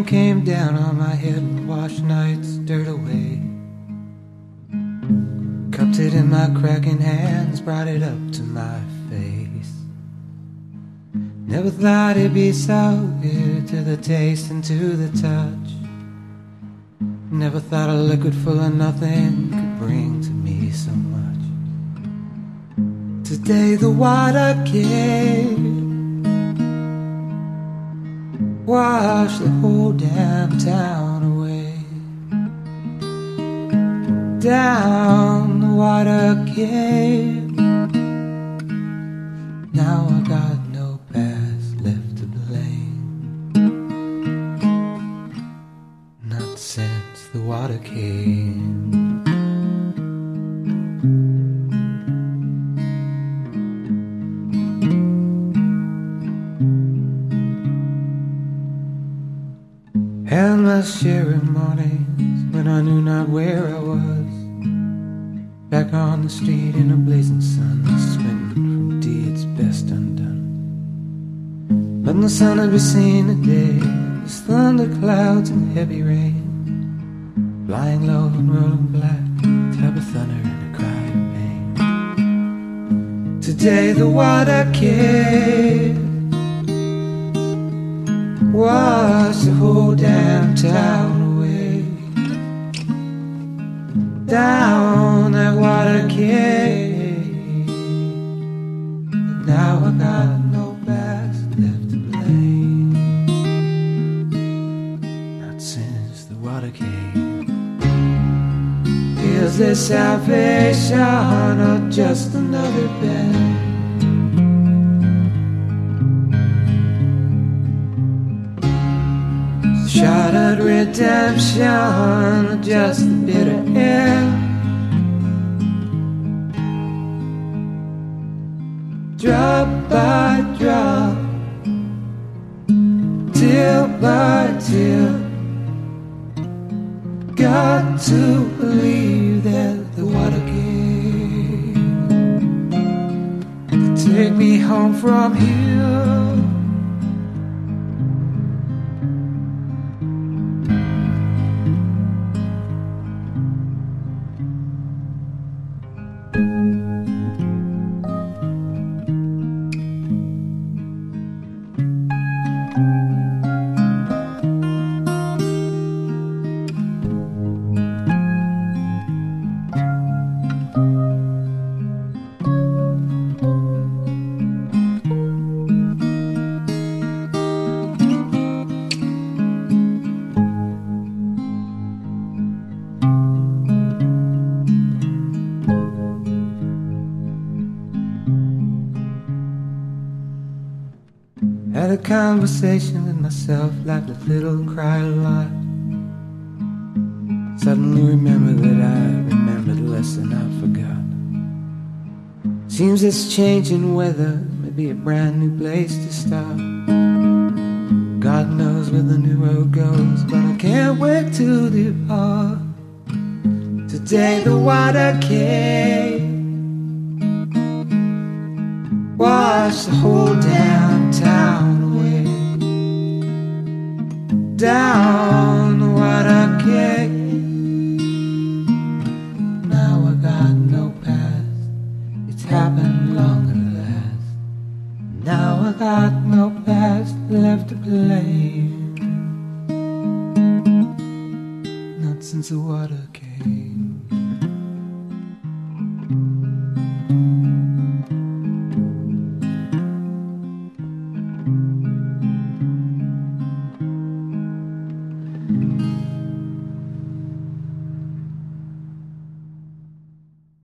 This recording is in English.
came down on my head and washed night's dirt away. Cupped it in my cracking hands, brought it up to my face. Never thought it'd be so good to the taste and to the touch. Never thought a liquid full of nothing could bring to me so much. Today the water came, washed the whole damn town away. Down the water came. Now I got no past left to blame. Not since the water came. Held my share of mornings when I knew not where I was. Back on the street in a blazing sun, squinting from deeds best undone. But no sun to be seen today. There's thunder clouds and heavy rain, flying low and rolling black, type of thunder and a cry of pain. Today the water came, washed the whole damn town away. Down that water came. Now I got no past left to blame. Not since the water came. Is this salvation or just another bed? Shattered redemption, just a bitter end. Drop by drop, tear by tear. Got to believe that the water came to take me home from here. Had a conversation with myself, laughed a little, cried a lot. Suddenly remembered that I remembered less than I forgot. Seems it's changing weather, maybe a brand new place to start. God knows where the new road goes, but I can't wait to depart. Today the water came, washed the whole damn town away. Down the water came. Now I got no past, it's happened long at last. Now I got no past left to blame. Not since the water came.